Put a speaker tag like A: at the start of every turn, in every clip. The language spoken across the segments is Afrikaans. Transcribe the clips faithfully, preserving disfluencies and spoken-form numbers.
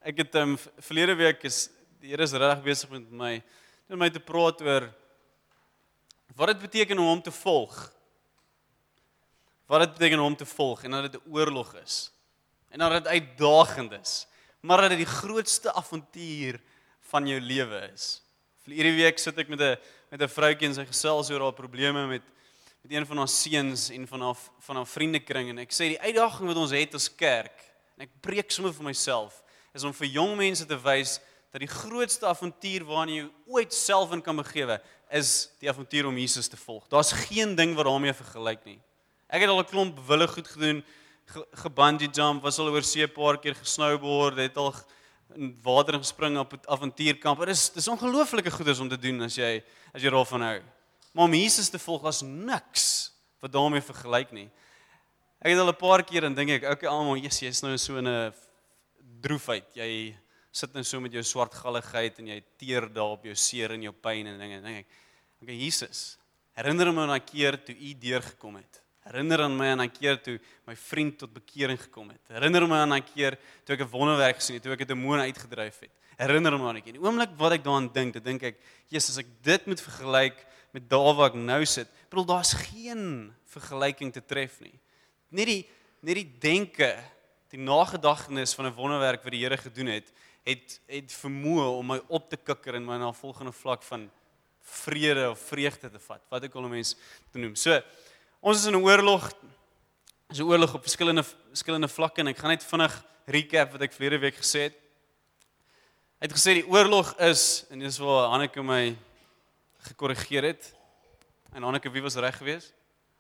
A: Ek het um, verlede week is die Here is regtig besig met my, met my te praat oor wat dit beteken om hom te volg. Wat dit beteken om hom te volg en dat dit 'n oorlog is. En dat dit uitdagend is, maar dat dit die grootste avontuur van jou lewe is. Hierdie week sit ek met 'n met 'n vroutjie en sy gesels oor haar probleme met met een van haar seuns en van haar van haar vriendekring en ek sê die uitdaging wat ons het as kerk en ek preek sommer vir myself is om vir jong mense te wys dat die grootste avontuur waarna jy ooit self in kan begewe is die avontuur om Jesus te volg. Daar's geen ding wat daarmee vergelyk nie. Ek het al 'n klomp wille goed gedoen, gebungee jump, was al oor see 'n paar keer gesnowboard, het al in water gespring op 'n avontuurkamp. Dit is dis ongelooflike goeders om te doen as jy as jy daarvan hou. Maar om Jesus te volg is niks wat daarmee vergelyk nie. Ek het al 'n paar keer en dink ek, okay, almal, yes, jy's nou so in 'n droefheid. Jy sit nou so met jou swartgalligheid en jy teer daar op jou seer en jou pyn en dinge. Dink ek, okay, Jesus, herinner my aan daai keer toe U deurgekom het. Herinner aan my aan daai keer toe my vriend tot bekering gekom het. Herinner my aan daai keer toe ek 'n wonderwerk gesien het, toe ek 'n demoon uitgedryf het. Herinner my aan daai keer. Die oomblik wat ek daaraan dink, dan dink ek, Jesus, as ek dit moet vergelyk met daar waar ek nou sit, ek bedoel daar's geen vergelyking te tref nie. Net die net die denke, die nagedagtenis van 'n wonderwerk wat die Here gedoen het, het het vermoë om my op te kikker en my na 'n volgende vlak van vrede of vreugde te vat. Wat ek al 'n mens te noem. So ons is in 'n oorlog, is 'n oorlog op verskillende verskillende vlakke en ek gaan net vinnig recap wat ek verlede week gesê het. Ek het gesê die oorlog is, en dis waar Hanneke my gekorrigeer het. En Hanneke, wie was reg geweest?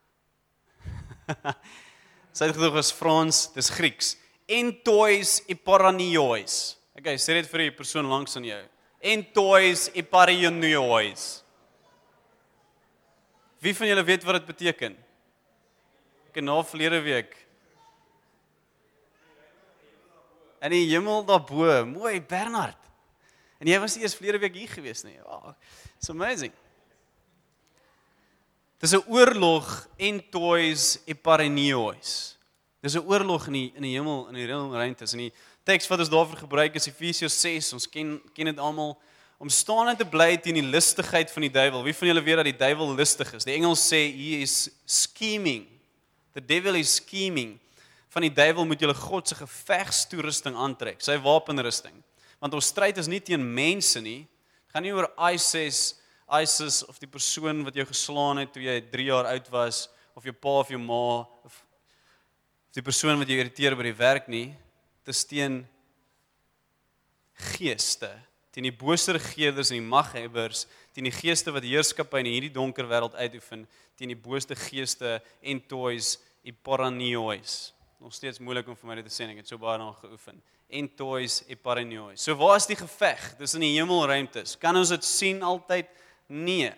A: Sy het gedog as Frans, dis Grieks. Entois eparanios. Okay, sê dit vir die persoon langs aan jou. Entois eparanios. Wie van julle weet wat dit beteken? Ek het na verlede week. In die hemel daarbo. Mooi, Bernard. En jy was eers verlede week hier gewees, nee. Wow, it's amazing. Dis 'n oorlog entois eparanios. Dis 'n oorlog in die in die hemel in die hemelruimtes. En die teks wat ons daarvoor gebruik is Efesiërs ses. Ons ken ken dit almal. Om staande te bly teen die listigheid van die duiwel. Wie van julle weet dat die duiwel listig is? Die Engels sê he is scheming. The devil is scheming. Van die duiwel moet julle God se gevegstoerusting aantrek, sy wapenrusting. Want ons stryd is nie teen mense nie. Dit gaan nie oor ISIS, ISIS of die persoon wat jou geslaan het toe jy drie jaar oud was, of jou pa of jou ma, of die persoon wat jou irriteer by die werk nie. Dit is teen geeste, teen die bose regeerders en die maghebbers, teen die geeste wat heerskappy in hierdie donker wêreld uitoefen, teen die bose geeste entois eparanios. Nog steeds moeilik om vir my dit te sê, ek het so baie daaraan geoefen. Entois eparanios. So waar is die geveg? Dis in die hemelruimtes. Kan ons dit sien altyd? Nee.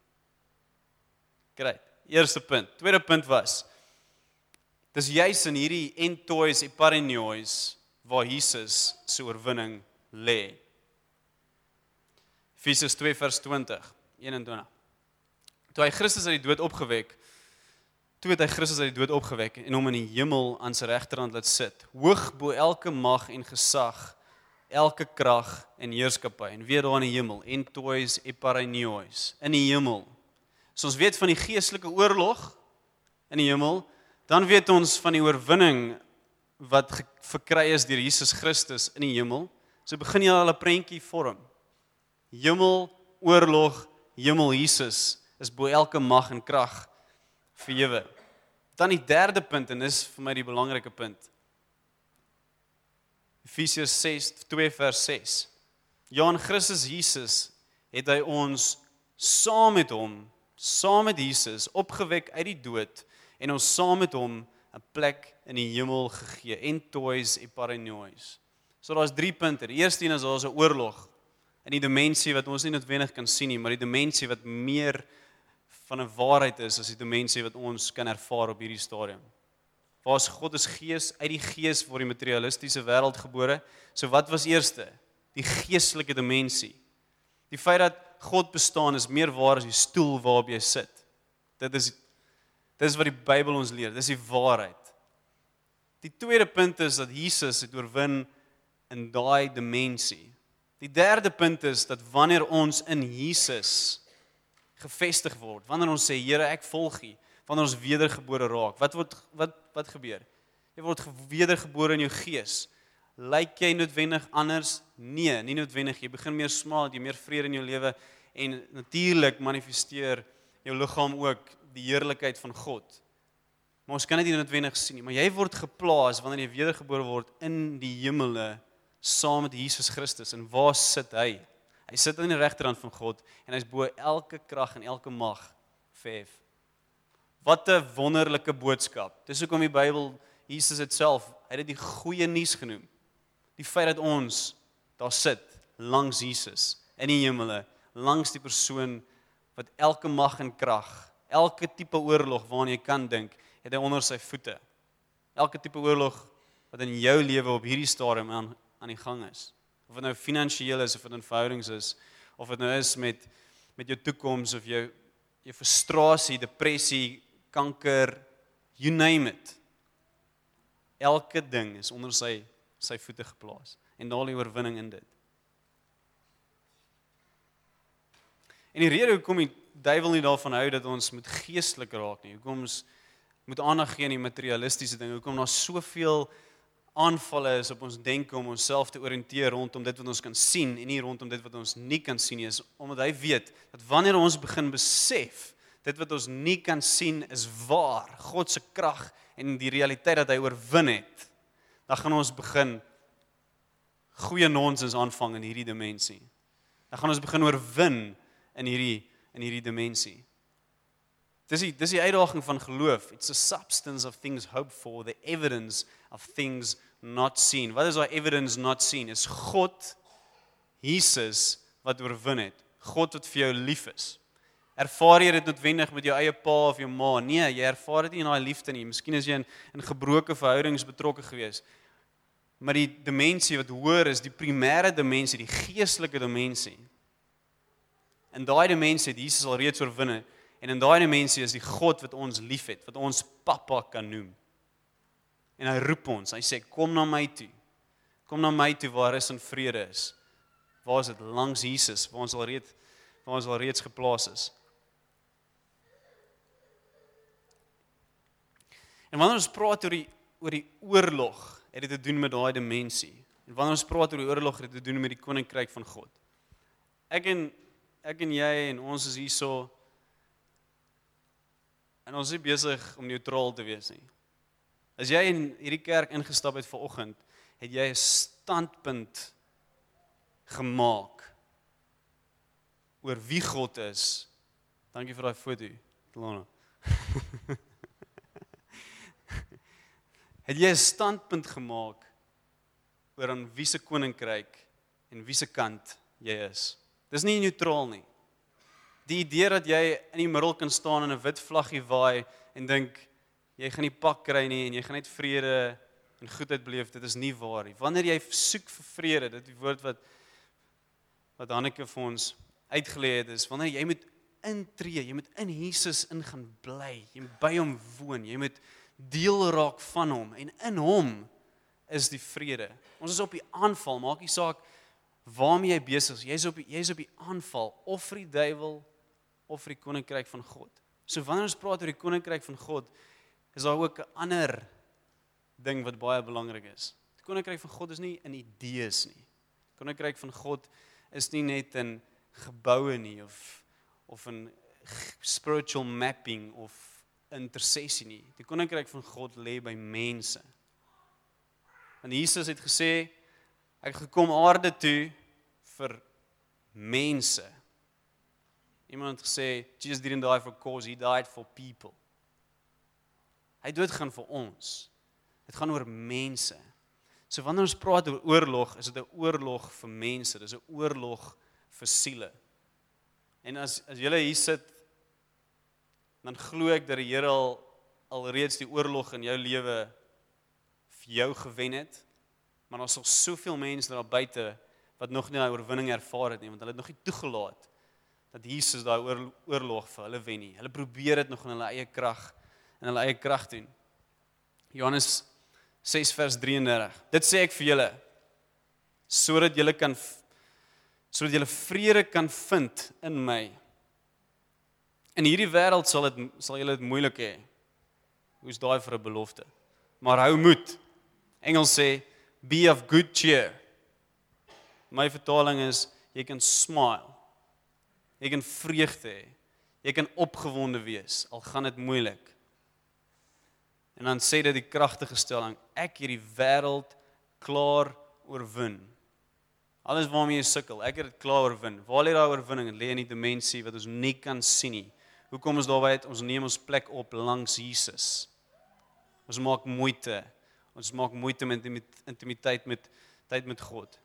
A: Great. Eerste punt. Tweede punt was, dis juis in hierdie entois eparanios waar Jesus se oorwinning lê. Efesiërs twee vers twintig, eenentwintig. Toe hy Christus uit die dood opgewek, toe het hy Christus uit die dood opgewek en hom in die hemel aan sy regterhand laat sit, hoog bo elke mag en gesag, elke krag en heerskappy. En weer daar in die hemel, entois eparanios, in die hemel. So ons weet van die geestelike oorlog in die hemel, dan weet ons van die oorwinning wat verkry is deur Jesus Christus in die hemel. So begin jy al 'n prentjie vorm. Hemel, oorlog, hemel Jesus is bo elke mag en krag verhewe. Dan die derde punt, en dis vir my die belangrike punt. Efesiërs ses, twee vers ses. Ja, in Christus Jesus het hy ons saam met hom, saam met Jesus, opgewek uit die dood, en ons saam met hom 'n plek in die hemel gegee, entois eparanios. So daar's drie punte. Die eerste een is daar's 'n oorlog in die dimensie wat ons nie noodwendig kan sien nie, maar die dimensie wat meer van 'n waarheid is as die dimensie wat ons kan ervaar op hierdie stadium. Waar is God is gees, uit die gees word die materialistiese wêreld gebore. So wat was eerste? Die geestelike dimensie. Die feit dat God bestaan is meer waar as die stoel waarop jy sit. Dit is dit is wat die Bybel ons leer, dis die waarheid. Die tweede punt is dat Jesus het oorwin in daai dimensie. Die derde punt is dat wanneer ons in Jesus gevestig word, wanneer ons sê Here, ek volg U, wanneer ons wedergebore raak, wat word wat wat gebeur? Jy word wedergebore in jou gees. Lyk jy noodwendig anders? Nee, nie noodwendig. Jy begin meer smaak, jy meer vrede in jou lewe en natuurlik manifesteer jou liggaam ook die heerlikheid van God. Maar ons kan dit nie noodwendig sien nie, maar jy word geplaas wanneer jy wedergebore word in die hemele saam met Jesus Christus. En waar sit hy? Hy sit aan die regterhand van God en hy's bo elke krag en elke mag verhef. Wat 'n wonderlike boodskap. Dis hoekom die Bybel, Jesus dit self, hy het dit die goeie nuus genoem. Die feit dat ons daar sit langs Jesus in die hemele, langs die persoon wat elke mag en krag, elke tipe oorlog waarna jy kan dink, het hy onder sy voete. Elke tipe oorlog wat in jou lewe op hierdie stadium aan aan die gang is. Of dit nou finansiëel is, of dit in verhoudings is, of dit nou is met met jou toekoms of jou jou frustrasie, depressie, kanker, you name it. Elke ding is onder sy sy voete geplaas en daar lê oorwinning in dit. En die rede hoekom die duiwel nie daarvan hou dat ons moet geestelik raak nie, hoekom ons moet aandag gee aan die materialistiese dinge, hoekom daar soveel aanvalle is op ons denke om onsself te oriënteer rondom dit wat ons kan sien en nie rondom dit wat ons nie kan sien nie, is omdat hy weet dat wanneer ons begin besef dit wat ons nie kan sien is waar, God se krag en die realiteit dat hy oorwin het, dan gaan ons begin goeie nonsens aanvang in hierdie dimensie. Dan gaan ons begin oorwin in hierdie in hierdie dimensie. Dis die dis die uitdaging van geloof. It's a substance of things hoped for, the evidence of things not seen. Wat is daai evidence not seen? Is God, Jesus wat oorwin het. God wat vir jou lief is. Ervaar jy dit noodwendig met jou eie pa of jou ma? Nee, jy ervaar dit nie in daai liefde nie. Miskien is jy in in gebroke verhoudings betrokke gewees. Maar die dimensie wat hoër is, die primêre dimensie, die geestelike dimensie. In daai dimensie het Jesus al reeds oorwin. En in daai dimensie is die God wat ons liefhet, wat ons pappa kan noem. En hy roep ons, hy sê kom na my toe. Kom na my toe waar is en vrede is. Waar is dit? Langs Jesus, waar ons al reeds waar ons al reeds geplaas is. En wanneer ons praat oor die oor die oorlog, het dit te doen met daai dimensie. En wanneer ons praat oor die oorlog, het dit te doen met die koninkryk van God. Ek en ek en jy en ons is hierso en ons is nie besig om neutraal te wees nie. As jy in hierdie kerk ingestap het vanoggend, het jy 'n standpunt gemaak oor wie God is. Dankie vir daai foto, Lana. Het jy 'n standpunt gemaak oor aan wie se koninkryk en wie se kant jy is. Dis nie neutraal nie. Die idee dat jy in die middel kan staan en 'n wit vlaggie waai en dink jy gaan nie pak kry nie en jy gaan net vrede en goedheid beleef, dit is nie waar nie. Wanneer jy soek vir vrede, dit die woord wat wat Hanneke vir ons uitgelê het, is wanneer jy moet intree, jy moet in Jesus in gaan bly, jy moet by hom woon, jy moet deel raak van hom en in hom is die vrede. Ons is op die aanval, maak nie saak waarmee jy besig is, jy is op die, jy is op die aanval, of vir die duiwel of vir die koninkryk van God. So wanneer ons praat oor die koninkryk van God, is daar ook 'n ander ding wat baie belangrik is. Die koninkryk van God is nie in idees nie. Die koninkryk van God is nie net in geboue nie of of in spiritual mapping of intersessie nie. Die koninkryk van God lê by mense. En Jesus het gesê, ek het gekom aarde toe vir mense. Iemand het gesê, Jesus didn't die for cause, he died for people. Hy dood gaan vir ons. Dit gaan oor mense. So wanneer ons praat oor oorlog, is dit 'n oorlog vir mense, dit is 'n oorlog vir siele. En as as julle hier sit, dan glo ek dat die Here al alreeds die oorlog in jou lewe vir jou gewen het, maar daar's nog soveel mense daar buite wat nog nie daai oorwinning ervaar het nie, want hulle het nog nie toegelaat dat Jesus daai oor, oorlog vir hulle wen nie. Hulle probeer dit nog in hulle eie krag, in hulle eie krag doen. Johannes ses vers drieëndertig. Dit sê ek vir julle, sodat julle kan sodat julle vrede kan vind in my. In hierdie wêreld sal dit sal julle dit moeilik hê. Hoe's daai vir 'n belofte? Maar hou moed. Engels sê be of good cheer. My vertaling is jy kan smile. Jy kan vreugde hê. Jy kan opgewonde wees al gaan dit moeilik. En dan sê dit die kragtige stelling, ek het die wêreld klaar oorwin. Alles waarmee jy sukkel, ek het dit klaar oorwin. Waar lê daai oorwinning? Dit lê in die dimensie wat ons nie kan sien nie. Hoe kom ons daarby uit? Ons neem ons plek op langs Jesus. Ons maak moeite. Ons maak moeite met intimiteit met tyd met God.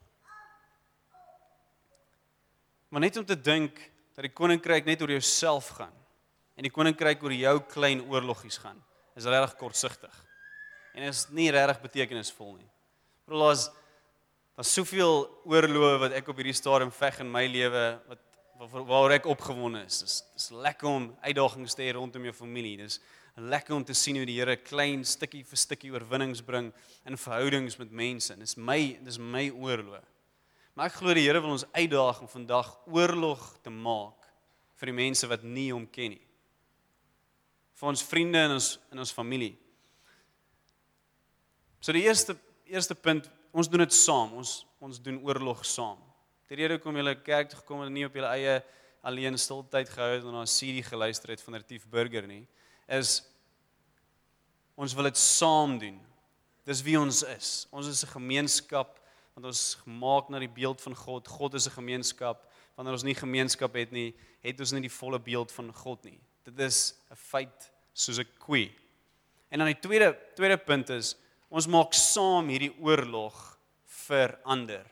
A: Maar net om te dink dat die koninkryk net oor jouself gaan en die koninkryk oor jou klein oorloggies gaan, is regtig kortsigtig. En is nie regtig betekenisvol nie. Maar daar's daar's soveel oorloë wat ek op hierdie stadium veg in my lewe wat waaroor ek opgewonde is. Dis dis lekker om uitdagings te hê rondom jou familie. Dis lekker om te sien hoe die Here klein stukkie vir stukkie oorwinnings bring in verhoudings met mense. Dis my dis my oorlog. Maar ek glo die Here wil ons uitdaag om vandag oorlog te maak vir die mense wat nie hom ken nie. Vir ons vriende en ons in ons familie. So die eerste eerste punt, ons doen dit saam. Ons ons doen oorlog saam. Die rede hoekom julle kerk toe gekom het en nie op julle eie alleen stiltyd gehou het en na 'n C D geluister het van Retief Burger nie, is ons wil dit saam doen. Dis wie ons is. Ons is 'n gemeenskap want ons is gemaak na die beeld van God. God is 'n gemeenskap. Wanneer ons nie gemeenskap het nie, het ons nie die volle beeld van God nie. Dit is 'n feit soos 'n koe. En dan die tweede tweede punt is ons maak saam hierdie oorlog vir ander.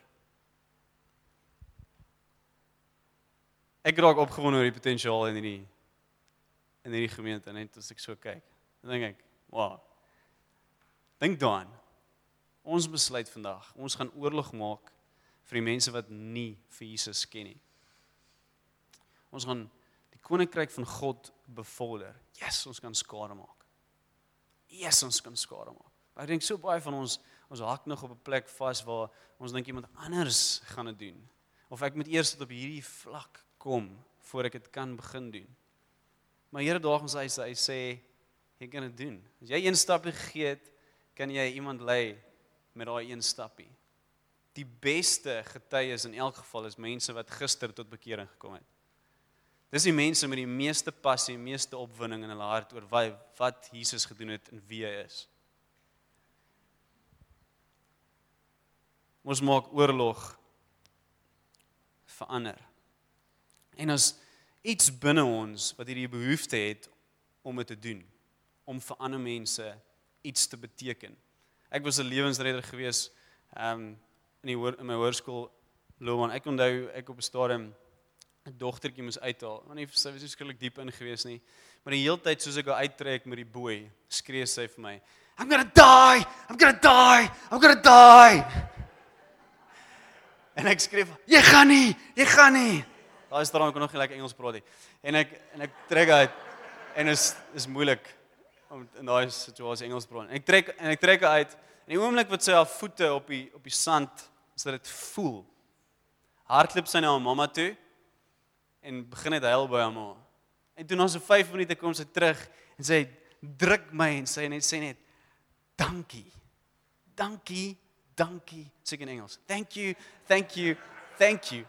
A: Ek raak opgewonde oor die potensiaal in hierdie in hierdie gemeente net as ek so kyk. Dan dink ek, wow. Dink daaraan. Ons besluit vandag, ons gaan oorlog maak vir die mense wat nie vir Jesus ken nie. Ons gaan die koninkryk van God bevorder. Yes, ons kan skade maak. Yes, ons kan skade maak. Maar ek dink so baie van ons, ons hak nog op 'n plek vas waar ons dink iemand anders gaan dit doen. Of ek moet eers tot op hierdie vlak kom voor ek dit kan begin doen. Maar Here daag ons hy sê, hy sê jy kan dit doen. As jy een stapie gegee het, kan jy iemand lei met daai een stapie. Die beste getuies in elk geval is mense wat gister tot bekering gekom het. Dis die mense met die meeste passie, meeste opwinding in hulle hart oor wat, wat Jesus gedoen het en wie hy is. Ons maak oorlog vir ander. En as iets binne ons wat hierdie behoefte het om dit te doen, om vir ander mense iets te beteken. Ek was 'n lewensredder gewees um, in, die, in my hoërskool loopbaan. Ek onthou ek op 'n stadium 'n dogtertjie moes uithaal. Want nie sy was nie skielik diep in gewees nie. Maar die hele tyd soos ek haar uittrek met die boei, skree sy vir my, I'm gonna die! I'm gonna die! I'm gonna die! En ek skree, jy gaan nie, jy gaan nie. Daar is daarom ek nog nie lekker Engels praat nie. En ek en ek trek uit en is is moeilik om in daai situasie Engels praat. En ek trek en ek trek uit. En die oomblik wat sy haar voete op die op die sand, as dit voel. Hardloop sy na haar mamma toe en begin net huil by haar ma. En toe na so vyf minute kom sy terug en sy druk my en sy net sê net dankie. Dankie. Dankie, sê in Engels. Thank you, thank you, thank you.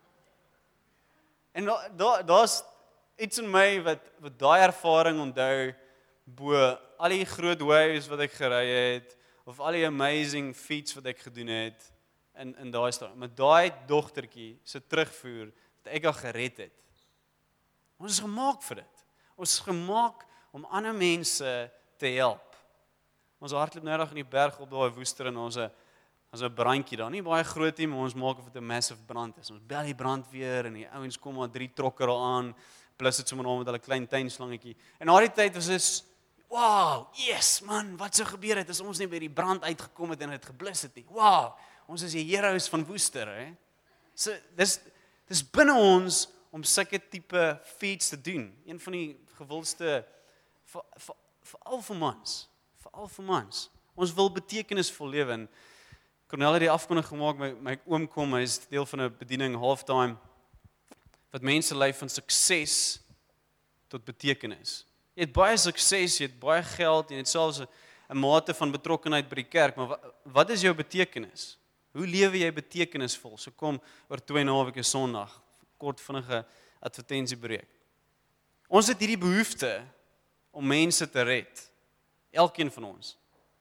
A: En daar daar's iets in my wat wat daai ervaring onthou bo al die groot waves wat ek gery het of al die amazing feats wat ek gedoen het in in daai stad. Maar daai dogtertjie se terugvoer dat ek haar gered het. Ons is gemaak vir dit. Ons is gemaak om ander mense te help. Ons hardloop nou reg in die berg op daai woester en ons 'n As 'n brandjie daar, nie baie groot nie, maar ons maak of dit 'n massive brand is. Ons bel die brandweer en die ouens kom maar drie trokke daar aan, plus dit sommer nou met hulle klein tuinslangetjie. En na die tyd was dit, wow, yes man, wat sou gebeur het as ons nie by die brand uitgekom het en dit geblus het nie. Wow, ons is die heroes van Woester, hè. So dis dis binne ons om sulke tipe feats te doen. Een van die gewildste vir vir vir al vir mans, vir al vir mans. Ons wil betekenisvol lewe en Cornel het die afkondig gemaak, my, my oom kom, hy is deel van 'n bediening halftime, wat mense lei van sukses tot betekenis. Jy het baie sukses, jy het baie geld, jy het selfs 'n 'n mate van betrokkenheid by die kerk, maar wat, wat is jou betekenis? Hoe lewe jy betekenisvol? So kom oor twee naweke Sondag, kort vinnige advertensiebreek. Ons het hierdie behoefte om mense te red. Elkeen van ons.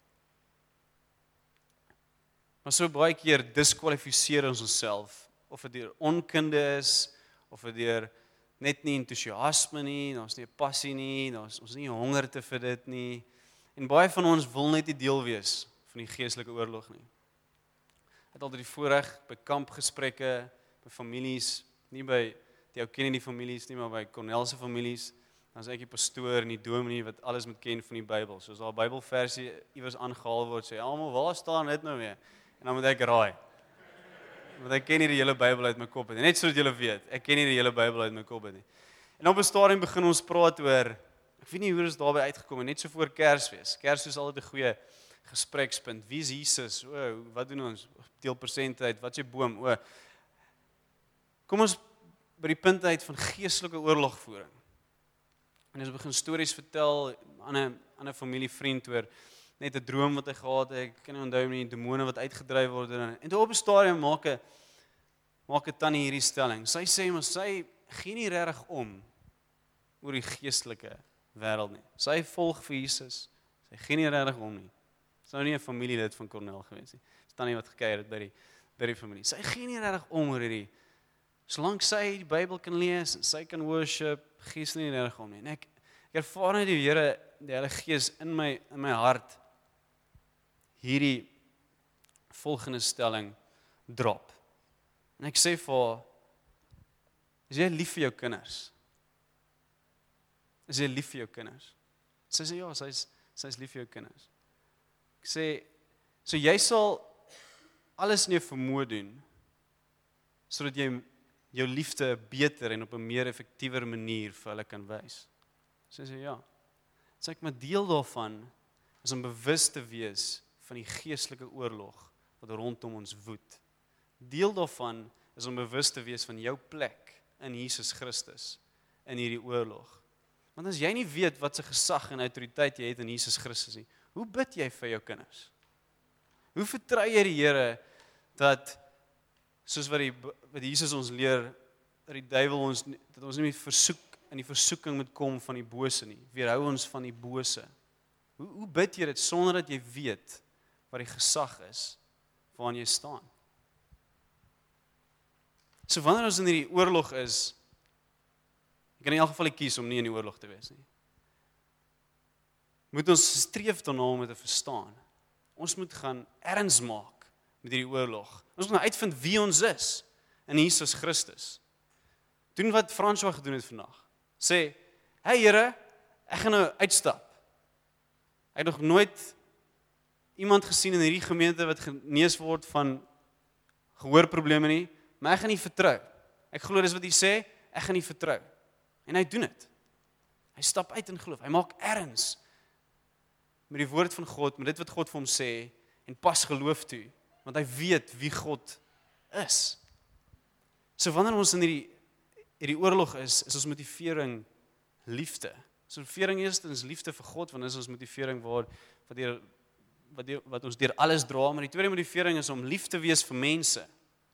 A: Maar so baie keer diskwalifiseer ons onsself, of dit deur onkunde is, of dit deur net nie entoesiasme nie, ons nie 'n passie nie, ons ons nie hongerte vir dit nie. En baie van ons wil net nie deel wees van die geestelike oorlog nie. Ek het altyd die voorreg by kampgesprekke, by families, nie by die ou ken nie die families nie, maar by Cornel se families, dan is ek die pastoor en die dominee wat alles moet ken van die Bybel. Soos daar 'n Bybelversie iewers aangehaal word, sê almal, waar staan dit nou weer? En dan moet ek raai. Want ek ken nie die hele Bybel uit my kop nie. Net sodat julle weet, ek ken nie die hele Bybel uit my kop nie. En op 'n stadium begin ons praat oor, ek weet nie hoe ons daarby uitgekom het, net so voor Kersfees. Kersfees is altyd 'n goeie gesprekspunt. Wie is Jesus? O, wat doen ons? Deel persentheid, wat is 'n boom? O. Kom ons by die punt uit van geestelike oorlogvoering. En ons begin stories vertel aan 'n aan 'n familievriend oor net 'n droom wat hy gehad het, ek kan nie onthou nie, demone wat uitgedryf word en en toe op 'n stadium maak 'n maak 'n tannie hierdie stelling. Sy sê maar sy gee nie regtig om oor die geestelike wêreld nie. Sy volg vir Jesus. Sy gee nie regtig om nie. Sy nou nie 'n familielid van Cornel gewees nie. Dis tannie wat gekuier het by die by die familie. Sy gee nie regtig om oor hierdie. Solank sy die Bybel kan lees en sy kan worship, gee sy nie regtig om nie. En ek ek ervaar net die Here, die Heilige Gees in my in my hart hierdie volgende stelling drop. En ek sê vir haar, is jy lief vir jou kinders? Is jy lief vir jou kinders? Sy sê ja, sy is sy is lief vir jou kinders. Ek sê, so jy sal alles in jou vermoë doen sodat jy jou liefde beter en op 'n meer effektiewer manier vir hulle kan wys. Sy sê ja. Sê ek maar deel daarvan is om bewus te wees van die geestelike oorlog wat rondom ons woed. Deel daarvan is om bewus te wees van jou plek in Jesus Christus in hierdie oorlog. Want as jy nie weet wat se gesag en autoriteit jy het in Jesus Christus nie, hoe bid jy vir jou kinders? Hoe vertrou jy die Here dat soos wat die wat Jesus ons leer, dat die duiwel ons dat ons nie versoek in die versoeking moet kom van die bose nie, weerhou ons van die bose. Hoe hoe bid jy dit sonder dat jy weet wat die gesag is waaraan jy staan? So wanneer ons in hierdie oorlog is, ek kan in elk geval kies om nie in die oorlog te wees nie. Moet ons streef daarna om dit te verstaan. Ons moet gaan erns maak met hierdie oorlog. Ons moet uitvind wie ons is in Jesus Christus. Doen wat François gedoen het vandag. Sê, hey Here, ek gaan nou uitstap. Ek het nog nooit iemand gesien in hierdie gemeente wat genees word van gehoorprobleme nie, maar ek gaan nie vertrou. Ek glo dis wat hy sê, ek gaan nie vertrou. En hy doen dit. Hy stap uit in geloof. Hy maak erns met die woord van God, met dit wat God vir hom sê, en pas geloof toe, want hy weet wie God is. So wanneer ons in hierdie, hierdie oorlog is, is ons motivering liefde. So motivering eerstens liefde vir God, want dit is ons motivering waar, wat, dier, wat, dier, wat ons deur alles dra, maar die tweede motivering is om lief te wees vir mense.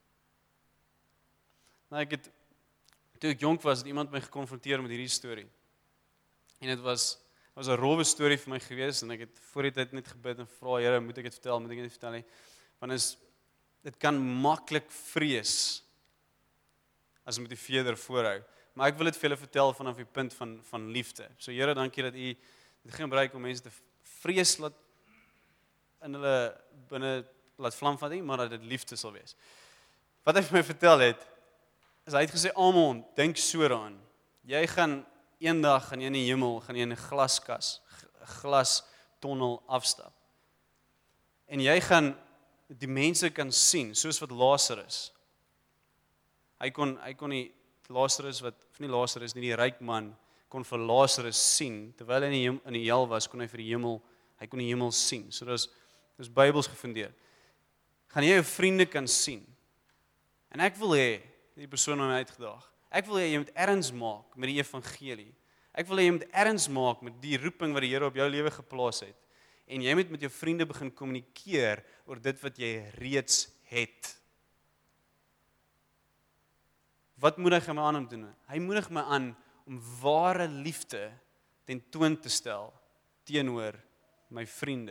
A: Nou ek het, toe ek jonk was, het iemand my gekonfronteer met hierdie storie. En dit was, was 'n rowwe storie vir my gewees, en ek het voor die tyd net gebid en vra, Here, moet ek dit vertel, moet ek dit vertel nie? Want is, dit kan maklik vrees as 'n motiveerder voorhou. Maar ek wil dit vir julle vertel vanaf die punt van, van liefde. So Here, dankie dat U dit geen gebruik om mense te vrees laat in hulle binne laat vlam van nie, maar dat dit liefde sal wees. Wat hy vir my vertel het, is hy het gesê, Amon, dink so daaraan. Jy gaan eendag gaan jy in die hemel, gaan jy in 'n glaskas, 'n glastonnel afstap. En jy gaan die mense kan sien, soos wat Lazarus. Hy kon hy kon nie Lazarus wat of nie Lazarus nie, die ryk man kon vir Lazarus sien terwyl hy in die, in die hel was, kon hy vir die hemel, hy kon die hemel sien. So dis dis Bybels gefundeer. gaan jy jou vriende kan sien. En ek wil hê, die persoon wat my uitgedaag, ek wil hê jy moet erns maak met die evangelie. Ek wil hê jy moet erns maak met die roeping wat die Here op jou lewe geplaas het. En jy moet met jou vriende begin kommunikeer oor dit wat jy reeds het. Wat moedig hy my aan om te doen? Hy moedig my aan om ware liefde ten toon te stel teenoor my vriende.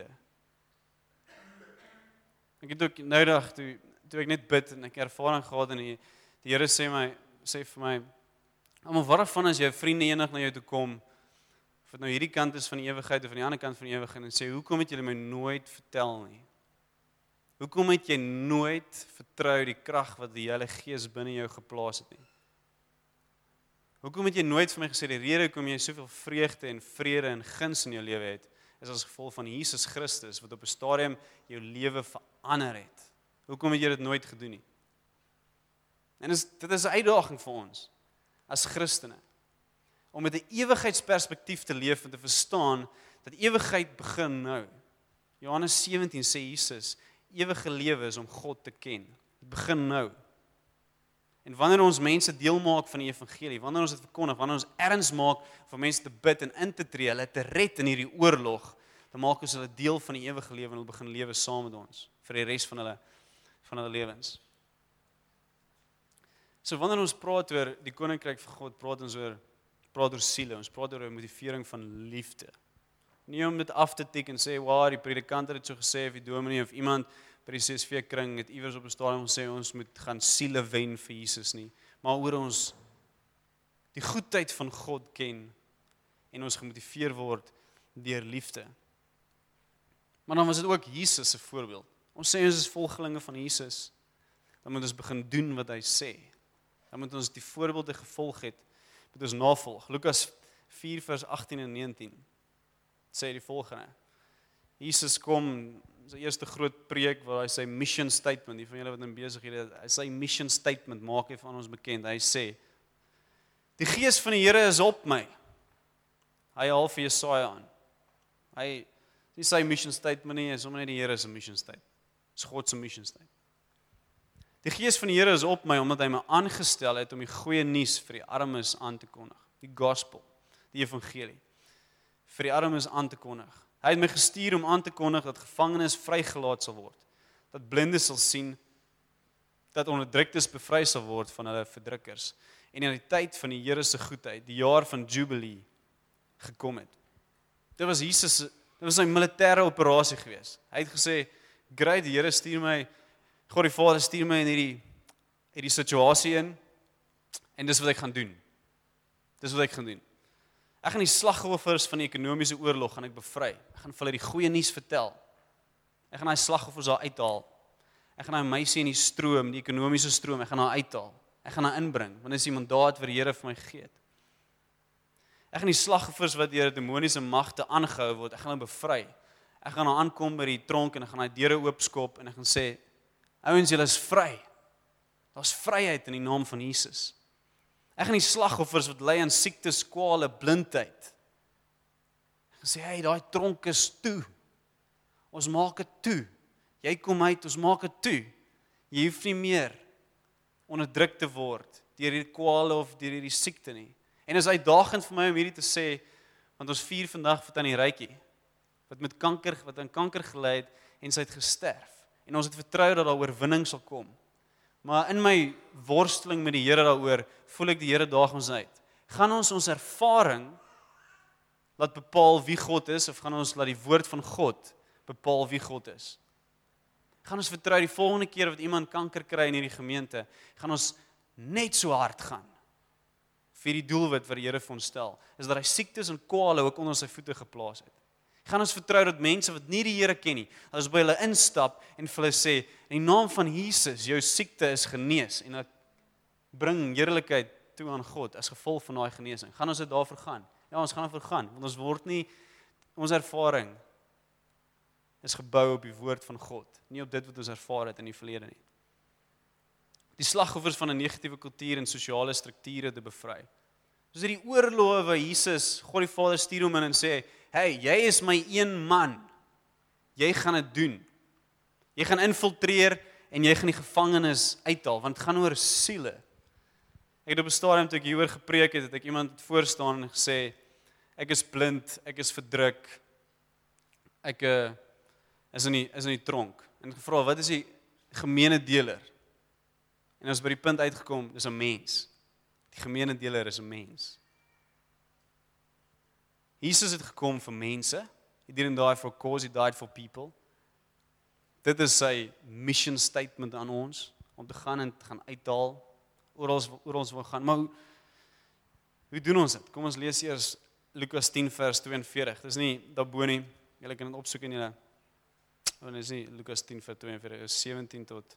A: Ek het ook nou dag toe toe ek net bid en ek ervaring gehad en die, die Here sê my sê vir my, maar wat daarvan as jou vriende eendag na jou toe kom, of dit nou hierdie kant is van die ewigheid of aan die ander kant van die ewigheid en sê, hoekom het julle my nooit vertel nie? Hoekom het jy nooit vertrou die krag wat die Heilige Gees binne jou geplaas het nie? Hoekom het jy nooit vir my gesê die rede hoekom jy soveel vreugde en vrede en guns in jou lewe het, is as gevolg van Jesus Christus wat op 'n stadium jou lewe verander het? Hoekom het jy dit nooit gedoen nie? En is, dit is 'n uitdaging vir ons as Christene om met 'n ewigheidsperspektief te leef en te verstaan dat ewigheid begin nou. Johannes sewentien sê Jesus, ewige lewe is om God te ken. Dit begin nou. En wanneer ons mense deel maak van die evangelie, wanneer ons dit verkondig, wanneer ons erns maak vir mense te bid en in te tree, hulle te red in hierdie oorlog, dan maak ons hulle deel van die ewige lewe en hulle begin lewe saam met ons vir die res van hulle van hulle lewens. So wanneer ons praat oor die koninkryk van God, praat ons oor praat oor siele, ons praat oor 'n motivering van liefde. Nie om dit af te tik en sê, "Waar die predikant het dit so gesê of die dominee of iemand by die C S V kring het iewers op 'n stadium gesê ons moet gaan siele wen vir Jesus nie, maar oor ons die goedheid van God ken en ons gemotiveer word deur liefde. Maar dan was dit ook Jesus se voorbeeld. Ons sê ons is volgelinge van Jesus, dan moet ons begin doen wat hy sê. Dan moet ons die voorbeelde gevolg het, moet ons navolg. Lukas vier vers agttien en negentien sê die volgende. Jesus kom, sy eerste groot preek waar hy sy mission statement, die van julle wat in besighede, hy sy mission statement maak hy van ons bekend. Hy sê, die Gees van die Here is op my. Hy haal vir Jesaja aan. Hy nie sy mission statement nie, is sommer net die Here se mission statement. Dis God se mission statement. Die Gees van die Here is op my omdat hy my aangestel het om die goeie nuus vir die armes aan te kondig. Die gospel, die evangelie. Vir die armes aan te kondig. Hy het my gestuur om aan te kondig dat gevangenes vrygelaat sal word, dat blindes sal sien, dat onderdruktes bevry sal word van hulle verdrukkers, en in die tyd van die Here se goedheid, die jaar van Jubilee, gekom het. Dit was Jesus, dit was sy militêre operasie geweest. Hy het gesê, great, die Here stuur my, God die Vader stuur my in hierdie, hierdie situasie in, en dis wat ek gaan doen. Dis wat ek gaan doen. Ek gaan die slagoffers van die ekonomiese oorlog gaan ek bevry. Ek gaan vir hulle die goeie nuus vertel. Ek gaan daai slagoffers daar uithaal. Ek gaan daai meisie in die stroom, die ekonomiese stroom, ek gaan haar uithaal. Ek gaan haar inbring, want dit is die mandaat wat die Here vir my gegee het. Ek gaan die slagoffers wat deur demoniese magte aangehou word, ek gaan hulle bevry. Ek gaan haar aankom by die tronk en ek gaan daai deure oopskop en ek gaan sê, ouens, julle is vry. Daar's vryheid in die naam van Jesus. Ek gaan die slagoffers wat ly aan siektes, kwale, blindheid. Ek gaan sê, hey, daai tronk is toe. Ons maak dit toe. Jy kom uit, ons maak dit toe. Jy hoef nie meer onderdruk te word deur hierdie kwale of deur hierdie siekte nie. En is uitdagend vir my om hierdie te sê, want ons vier vandag vir Tannie Rykie, wat met kanker, wat aan kanker gely het en sy het gesterf. En ons het vertrou dat daar oorwinning sal kom. Maar in my worsteling met die Here daaroor, voel ek die Here daag ons uit. Gaan ons ons ervaring laat bepaal wie God is, of gaan ons laat die woord van God bepaal wie God is? Gaan ons vertrou die volgende keer wat iemand kanker kry in hierdie gemeente, gaan ons net so hard gaan vir die doelwit wat die Here vir ons stel, is dat hy siektes en kwale ook onder sy voete geplaas het. Gaan ons vertrou dat mense wat nie die Here ken nie, as ons by hulle instap en vir hulle sê, in die naam van Jesus, jou siekte is genees, en dat bring heerlikheid toe aan God, as gevolg van daai genesing. Gaan ons dit daarvoor gaan? Ja, ons gaan daarvoor gaan, want ons word nie, ons ervaring is gebou op die woord van God, nie op dit wat ons ervaar het in die verlede nie. Die slagoffers van 'n negatiewe kultuur en sosiale strukture te bevry. Soos die oorloë waar Jesus, God die Vader stuur hom in en sê, hey, jy is my een man, jy gaan dit doen. Jy gaan infiltreer en jy gaan die gevangenes uithaal, want dit gaan oor siele. Ek het op 'n stadium toe ek hieroor gepreek het, het ek iemand voorstaan en gesê, ek is blind, ek is verdruk, ek uh, is in die, is in die tronk. En gevra, wat is die gemeene deler? En ons by die punt uitgekom, dis 'n mens. Die gemeene deler is 'n mens. Jesus het gekom vir mense. He didn't die for a cause, he died for people. Dit is sy mission statement aan ons, om te gaan en te gaan uithaal, oral oral ons wil gaan. Maar hoe, hoe doen ons dit? Kom ons lees eers Lukas tien vers tweeënveertig. Dis nie daarbo nie. Julle kan dit opsoek in julle. Oh, dis nie Lukas tien vers tweeënveertig, is sewentien tot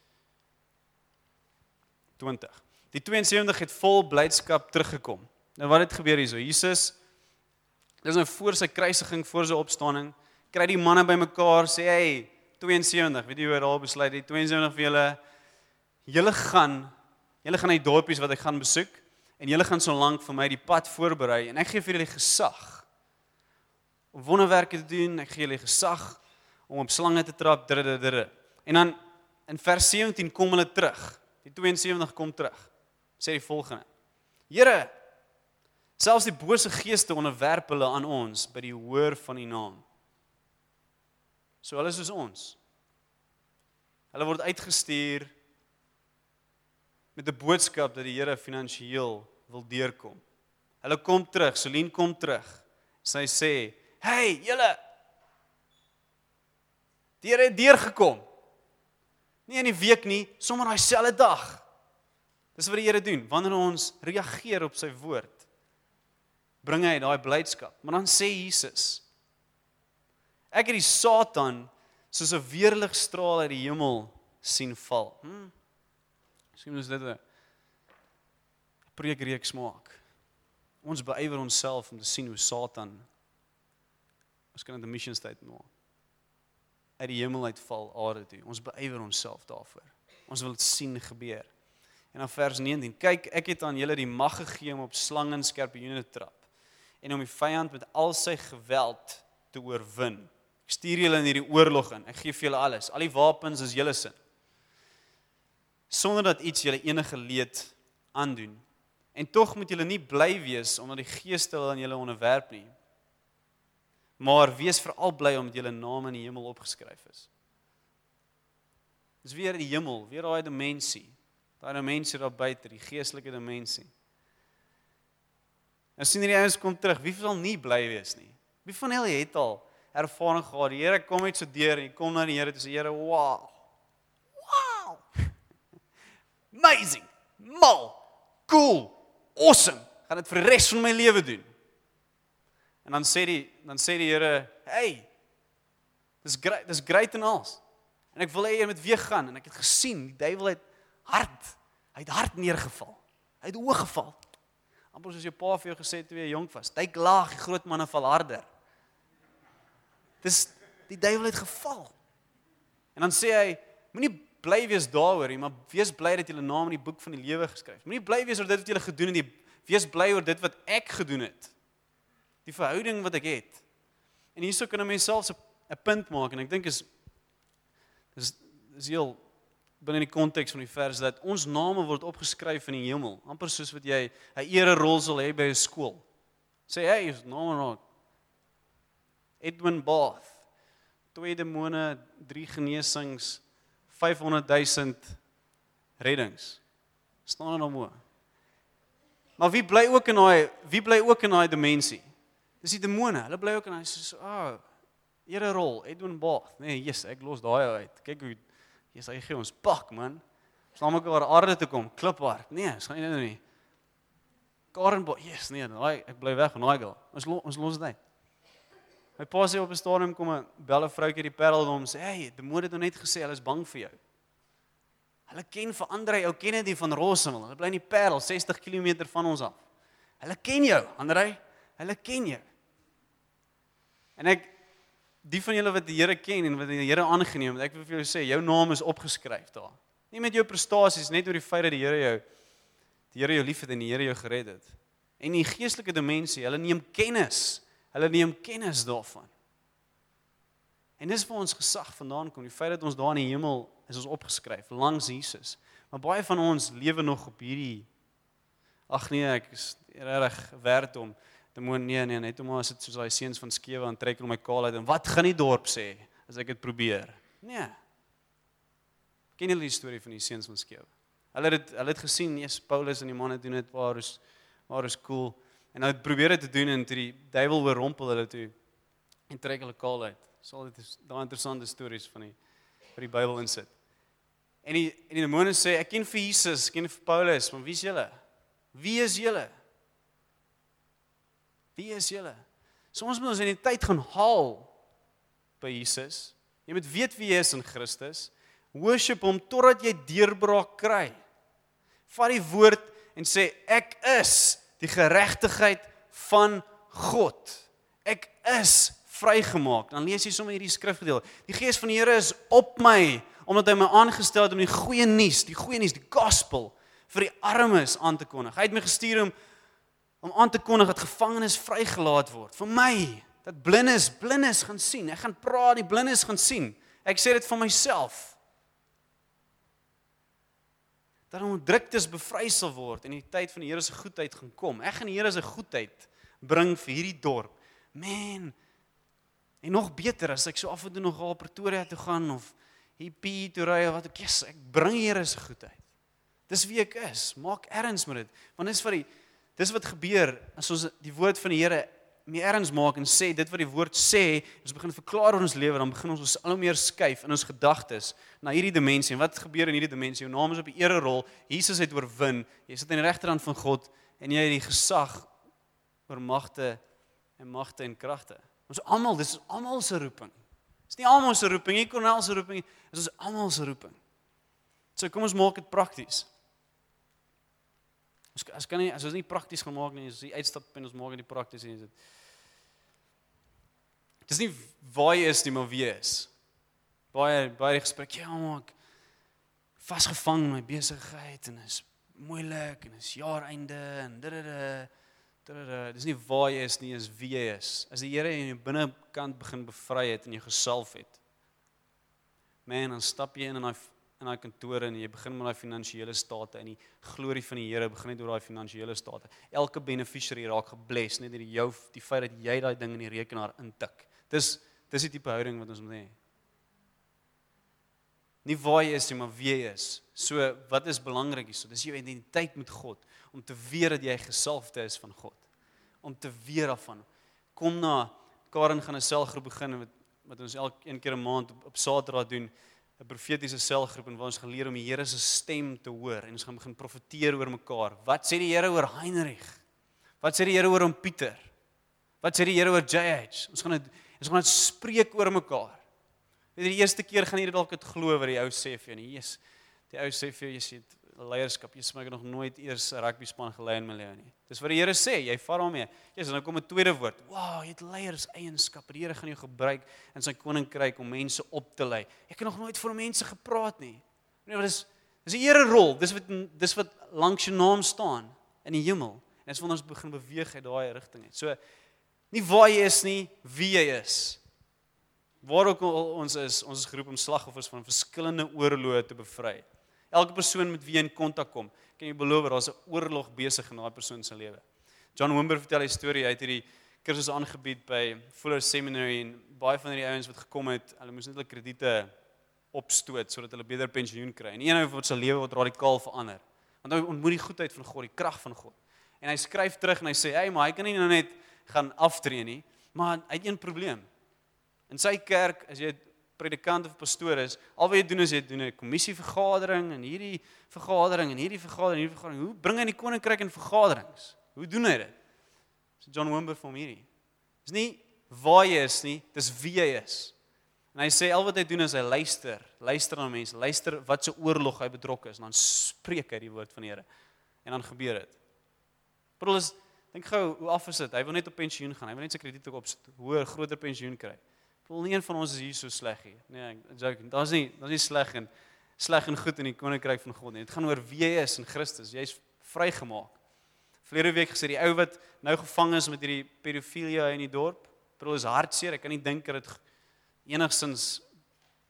A: twintig. Die tweeënsewentig het vol blydskap teruggekom. Nou wat het gebeur hierso? Jesus, dis nou voor sy kruisiging, voor sy opstanding, kry die manne bymekaar, sê hy, tweeënsewentig, weet jy hoe hy daar besluit, die tweeënsewentig vir julle, julle gaan, julle gaan na die dorpies wat ek gaan besoek, en julle gaan so lank vir my die pad voorberei, en ek gee vir julle gesag, om wonderwerke te doen, ek gee julle gesag, om op slange te trap, drrr, drrr. En dan, in vers sewentien kom hulle terug, die tweeënsewentig kom terug, sê die volgende, Here, selfs die bose geeste onderwerp hulle aan ons, by die hoor van die naam. So hulle is soos ons. Hulle word uitgestuur met 'n boodskap dat die Here finansiëel wil deurkom. Hulle kom terug, Celine kom terug. Sy sê, hey, julle, die Here het deurgekom. Nie in die week nie, sommer daai selfde dag. Dis wat die Here doen, wanneer ons reageer op sy woord, bring hy daai blydskap. Maar dan sê Jesus, ek het die Satan soos 'n weerligstraal uit die hemel sien val. Hm? Miskien is dit 'n preekreeks maak. Ons beywer onsself om te sien hoe Satan, ons kan dit 'n mission statement maak, uit die hemel uitval aarde toe. Ons beywer onsself daarvoor. Ons wil dit sien gebeur. En dan vers negentien, kyk, ek het aan julle die mag gegee om op slange en skorpioene te trap, en om die vyand met al sy geweld te oorwin. Ek stuur julle in hierdie oorlog in, ek gee vir julle alles, al die wapens is julle sin, sonder dat iets julle enige leed aandoen. En tog moet julle nie bly wees, omdat die geeste hulle aan julle onderwerp nie, maar wees veral bly omdat julle name in die hemel opgeskryf is. Dis weer die hemel, weer daai dimensie, daai dimensie daar buite, die geestelike dimensie. Nou sien hierdie ouens kom terug, wie sal nie bly wees nie? Wie van julle het al ervaring gehad, die Here kom net so deur, en jy kom na die Here, toe sê Here, wow, wow, amazing, mal, cool, awesome, gaan dit vir die res van my lewe doen. En dan sê die, dan sê die Here, hey, dis great, dis great en alles. En ek wil hê jy moet weer gaan, en ek het gesien, die duiwel het hard, hy het hard neergeval, hy het hoog geval. Amper soos jou pa vir jou gesê toe jy jonk was, duik laag, die groot manne val harder. Dis, die duiwel het geval. En dan sê hy, moenie bly wees daaroor nie, maar wees bly dat julle naam in die boek van die lewe geskryf. Moenie bly wees oor dit wat julle gedoen het, wees bly oor dit wat ek gedoen het. Die verhouding wat ek het. En hierso kan 'n mens selfs 'n punt maak, en ek dink is, is, is heel binne die konteks van die vers, dat ons name word opgeskryf in die hemel, amper soos wat jy 'n ererol sal hê by 'n skool. Sê, hey, is naam raak. Edwin Bath, twee demone, drie genesings, vyfhonderd duisend reddings. Staan er nou mooi. Maar wie bly ook in daai, wie bly ook in daai dimensie? Dis die demone, hulle bly ook in daai, soos, ah, oh, ererol, Edwin Bath. Nee, yes, ek los daai uit. Kyk hoe, yes, hy gee ons pak, man. Ons laat mekaar aarde toe kom, kliphard. Nee, ons gaan nie nou nie. Karen Bath, yes, nee, daai, ek bly weg van daai girl. Ons, ons los dit uit. My pa sê op 'n stadium kom 'n bel 'n vroutjie die Parel hom sê, hey, die moeder het nou net gesê hulle is bang vir jou. Hulle ken vir Andrei, ou Kennedy van Rossington. Hulle bly in die Parel, sestig kilometer van ons af. Hulle ken jou, Andrei. Hulle ken jou. En ek, die van julle wat die Here ken en wat die Here aangeneem het, ek wil vir jou sê, jou naam is opgeskryf daar. Nie met jou prestasies, net oor die feit dat die Here jou, die Here jou liefhet en die Here jou gered het. En die geestelike dimensie, hulle neem kennis. Hulle neem kennis daarvan. En dis waar ons gesag vandaan kom, die feit dat ons daar in die hemel is ons opgeskryf langs Jesus. Maar baie van ons lewe nog op hierdie ag nee, ek is regtig werd om te moet nee nee net om maar as dit soos daai seuns van Skewe aan trek om my kaal uit en wat gaan die dorp sê as ek dit probeer? Nee. Ken julle die storie van die seuns van Skewe? Hulle het hulle het gesien, Jesus Paulus en die manne doen dit waar is waar is cool. En hulle het probeer dit te doen en toe die duiwel oorrompel hulle toe en trek hulle kaal uit. So dit is daai interessante stories van die wat die Bybel insit. En die en die demone sê ek ken vir Jesus, ek ken vir Paulus, maar wie is julle? Wie is julle? Wie is julle? Soms moet ons in die tyd gaan haal by Jesus. Jy moet weet wie jy is in Christus. Worship hom totdat jy deurbraak kry. Vat die woord en sê ek is die geregtigheid van God. Ek is vrygemaak. Dan lees jy sommer hierdie skrifgedeelte. Die Gees van die Here is op my omdat hy my aangestel het om die goeie nuus, die goeie nuus, die gospel vir die armes aan te kondig. Hy het my gestuur om om aan te kondig dat gevangenes vrygelaat word. Vir my, dat blindes blindes gaan sien. Ek gaan praat, die blindes gaan sien. Ek sê dit van myself. Dat onderdruktes bevry sal word en die tyd van die Here se goedheid gaan kom. Ek gaan die Here se goedheid bring vir hierdie dorp. Man, en nog beter as ek so af en toe nog al Pretoria toe gaan of hierdie toe ry of wat ek yes, ek bring die Here se goedheid. Dis wie ek is. Maak erns met dit. Want dis vir die dis wat gebeur as ons die woord van die Here meer erns maak en sê dit wat die woord sê, ons begin verklaar oor ons lewe, dan begin ons ons al hoe meer skuif in ons gedagtes na hierdie dimensie. En wat gebeur in hierdie dimensie? Jou naam is op die ererol. Jesus het oorwin. Jy sit aan die regterhand van God en jy het die gesag oor magte en magte en kragte. Ons almal, dis is almal se roeping. Dis nie almal se roeping nie, Cornel se roeping nie, dis is almal se roeping. So kom ons maak dit prakties. As, as, kan nie, as ons nie prakties gaan maak nie, as die uitstap en ons maak dit prakties nie, is dit dis nie waar jy is nie, maar wie jy is. Baie, baie gesprek, ja maar ek vasgevang in my besigheid en is moeilik en is jaareinde en dadada, dadada. Dis nie waar jy is nie, is wie jy is. As die Here in jou binnekant begin bevry het en jy gesalf het, man, dan stap jy in in daai in daai kantore en jy begin met daai finansiële state en die glorie van die Here begin net oor daai finansiële state. Elke beneficiary raak gebless net deur jou die feit dat jy daai ding in die rekenaar intik. Dis dis die tipe houding wat ons moet hê. Nie waar jy is nie, maar wie jy is. So wat is belangrik hierso? Dis jou identiteit met God om te weet dat jy gesalfde is van God. Om te weet daarvan. Kom na Karen gaan 'n selgroep begin wat wat ons elke een keer 'n maand op, op Saterdag doen. 'n Profetiese selgroep en waar ons geleer om die Here se stem te hoor en ons gaan begin profeteer oor mekaar. Wat sê die Here oor Heinrich? Wat sê die Here oor hom Pieter? Wat sê die Here oor J H? Ons gaan dit ons gaan dit spreek oor mekaar. Weet jy, die eerste keer gaan jy dalk dit glo wat die ou sê vir jou nie. Jesus, die ou sê vir jou jy sê leierskap, jy sê my ek nog nooit eers 'n rugby span gelei in my lewe nie. Dis wat die Here sê, jy vat hom mee. Jesus, dan kom 'n tweede woord. Wow, jy het leierseienskappe. Die Here gaan jou gebruik in sy koninkryk om mense op te lei. Ek het nog nooit vir mense gepraat nie. Nee, maar dis dis 'n ererol. Dis wat dis wat langs jou naam staan in die hemel. En dis wanneer ons begin beweeg uit daai rigting uit. So nie waar jy is nie, wie jy is. Waar ook al ons is, ons is geroep om slagoffers van verskillende oorloë te bevry. Elke persoon met wie jy in kontak kom, kan jy beloof daar's 'n oorlog besig in daai persoon se lewe. John Wimber vertel 'n storie uit hierdie kursus aangebied by Fuller Seminary en baie van hierdie ouens wat gekom het, hulle moes net hulle krediete opstoot sodat hulle beter pensioen kry. En een ou wat sy lewe wat radikaal verander. Want hy ontmoet die goedheid van God, die krag van God. En hy skryf terug en hy sê, "Hey, maar hy kan nie nou net gaan aftree nie, maar hy het een probleem. In sy kerk, as jy predikant of pastoor is, al wat jy doen is jy doen 'n kommissievergadering en hierdie vergadering en hierdie vergadering en hierdie vergadering. Hoe bring hy die koninkryk in vergaderings? Hoe doen hy dit?" So John Wimber van hierdie. Dis nie waar jy is nie, dis wie jy is. En hy sê al wat hy doen is hy luister, luister na mense, luister wat se oorlog hy betrokke is en dan spreek hy die woord van die Here. En dan gebeur dit. Bedoel is dink gou hoe af is dit? Hy wil net op pensioen gaan. Hy wil net sy krediete op hoër, groter pensioen kry. Bedoel nie een van ons is hier so sleg nie. Nee, ek joke. Daar's nie, daar's nie sleg en sleg en goed in die koninkryk van God nie. Dit gaan oor wie jy is in Christus. Jy's vrygemaak. Verlede week gesê die ou wat nou gevang is met hierdie pedofilia in die dorp. Bedoel is hartseer. Ek kan nie dink dat dit enigsins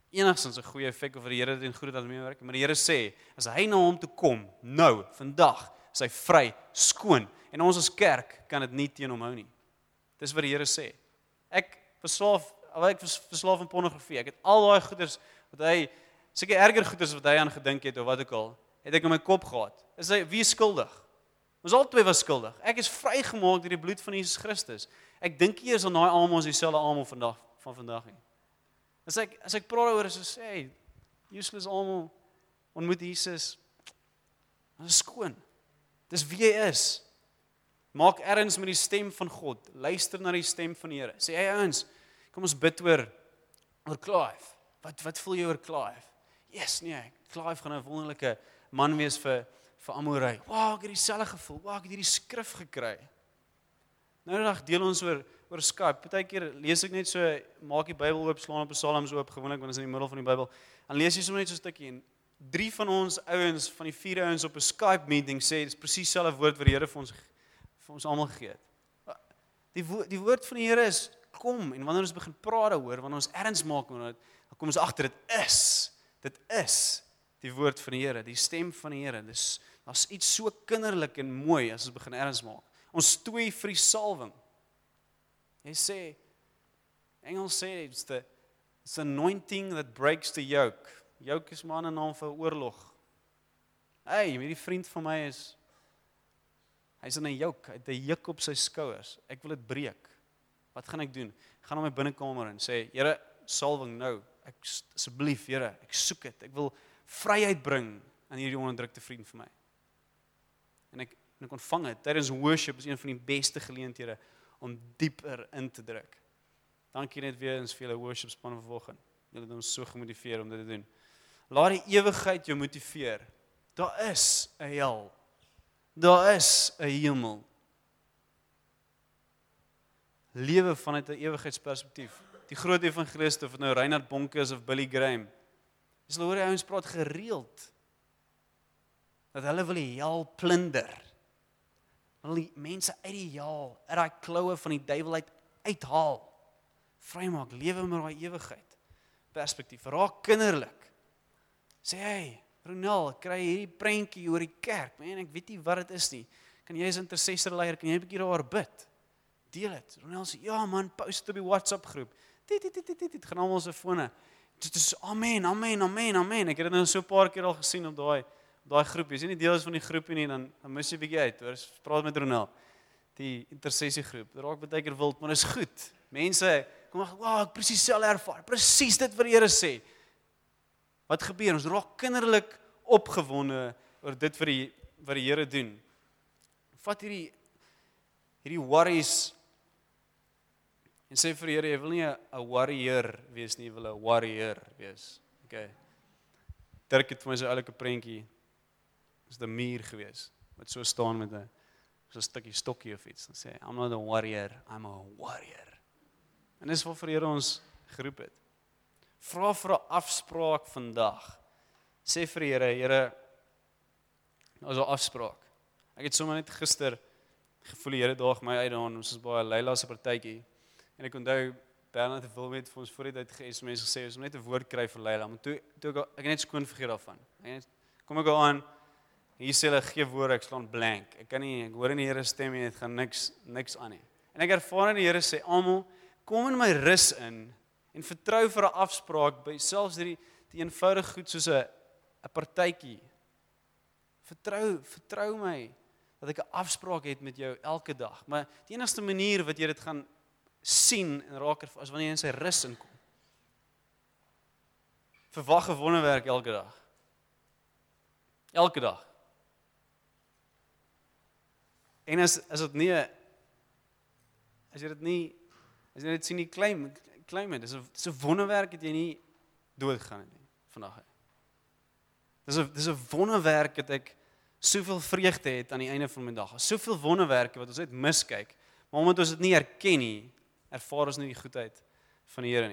A: enigstens 'n goeie effek of die Here dit in goeie dat meewerk, maar die Here sê, as hy na hom toe kom, nou, vandag, is hy vry, skoon, en ons as kerk kan dit nie teen hom hou nie. Dis wat die Here sê. Ek verslaaf, ek was verslaaf aan pornografie, ek het al daai goeders, wat hy, seker erger goeders wat hy aan gedink het, of wat ook al, het ek in my kop gehad. Is hy, wie is skuldig? Ons albei was skuldig. Ek is vrygemaak deur die bloed van Jesus Christus. Ek dink nie eens aan daai almal ons dieselfde almal vandag, van vandag nie. As ek, as ek praat oor, is so sê, hey, useless almal, ontmoet Jesus, dit is skoon. Dis wie hy is. Maak erns met die stem van God. Luister na die stem van die Here. Sê, hey ouens, kom ons bid oor, oor Clive. Wat, wat voel jy oor Clive? Yes, nee, Clive gaan 'n wonderlike man wees vir, vir Amorey. Wow, ek het dieselfde gevoel. Wow, ek het hierdie skrif gekry. Nou die dag deel ons oor, oor Skype. Partykeer lees ek net so, maak die Bybel oop, slaan op 'n Psalms oop, gewoonlik wanneer ons in die middel van die Bybel. Dan lees jy sommer net so 'n stukkie en drie van ons ouens, van die vier ouens op 'n Skype meeting sê, dis presies dieselfde woord wat die Here vir ons vir ons almal gegee het. Die woord, die woord van die Here is kom, en wanneer ons begin praat daaroor, wanneer ons erns maak met dit, dan kom ons agter dit is. Dit is die woord van die Here, die stem van die Here. Dis daar's iets so kinderlik en mooi as ons begin erns maak. Ons stoei vir die salwing. Hy sê, Engels sê, it's the, it's the anointing that breaks the yoke. Yoke is maar 'n naam vir oorlog. Hey, hierdie vriend van my is, hy's in 'n yoke, hy het 'n juk op sy skouers. Ek wil dit breek. Wat gaan ek doen? Ek gaan na my binnekamer en sê, Here, salwing nou. Ek asseblief, Here, ek soek dit. Ek wil vryheid bring aan hierdie onderdrukte vriend vir my. En ek en ek ontvang dit. Tydens worship is een van die beste geleenthede om dieper in te druk. Dankie net weer eens vir julle worship span vanoggend. Julle het ons so gemotiveer om dit te doen. Laat die ewigheid jou motiveer. Daar is 'n hel. Daar is 'n hemel. Lewe vanuit 'n ewigheidsperspektief. Die groot evangeliste, of nou Reinhard Bonke is of Billy Graham. Dis hulle hoor die ouens praat gereeld dat hulle wil die hel plunder. Hulle die mense uit die hel, uit daai kloue van die duiwel uit uithaal. Vrymaak, lewe met daai ewigheid. Perspektief, raak kinderlik. Sê hey, Ronel, ek kry hierdie prentjie oor die kerk, man, ek weet nie wat dit is nie. Kan jy as intercessor-leier, kan jy 'n bietjie daaroor bid? Deel dit. Ronel sê, ja man, post dit op die WhatsApp groep. Dit dit dit dit dit gaan almal se fone. Dit is amen, amen, amen, amen. Ek het dit nou so 'n paar keer al gesien op daai op daai groepie. As jy nie deel is van die groepie nie, dan dan mis jy 'n bietjie uit. Hoor, praat met Ronel. Die intersessiegroep. Dit raak baie keer wild, maar dit is goed. Mense kom ag, wow, ek presies self ervaar. Presies dit wat die Here sê. Wat gebeur? Ons raak kinderlik opgewonde oor dit wat die wat die Here doen. Vat hierdie hierdie worries en sê vir die Here, jy wil nie 'n warrior wees nie, jy wil 'n warrior wees. Okay. Dirk het vir my so 'n oulike prentjie. Dis 'n muur gewees wat so staan met 'n so 'n stukkie stokkie of iets. Dan sê hy, I'm not a warrior, I'm a warrior. En dis wat vir die Here ons geroep het. Vra vir 'n afspraak vandag. Sê vir die Here, Here, nou is 'n afspraak. Ek het sommer net gister gevoel die Here daag my uit daarin, ons is by 'n Leila se partytjie. En ek onthou Bernard het wil met vir ons voor die tyd ge-S M S gesê, ons moet net 'n woord kry vir Leila, maar toe toe ek ek het net skoon vergeet daarvan. En kom ek al aan, hier sê hulle gee woorde, ek slaan blank. Ek kan nie, ek hoor in die Here stem nie, dit gaan niks niks aan nie. En ek ervaar in die Here sê, almal, kom in my rus in en vertrou vir 'n afspraak by selfs die die eenvoudige goed soos 'n 'n partytjie. Vertrou, vertrou my dat ek 'n afspraak het met jou elke dag. Maar die enigste manier wat jy dit gaan sien en raak as wanneer jy in sy rus inkom. Verwag 'n wonderwerk elke dag. Elke dag. En as as dit nie as jy dit nie as jy dit sien nie claim claim dit. Dis 'n dis 'n wonderwerk dat jy nie doodgaan het nie vandag. Dis 'n dis 'n wonderwerk dat ek soveel vreugde het aan die einde van my dag. Soveel wonderwerke wat ons uit miskyk, maar omdat ons dit nie erken nie, ervaar ons nie die goedheid van die Here nie.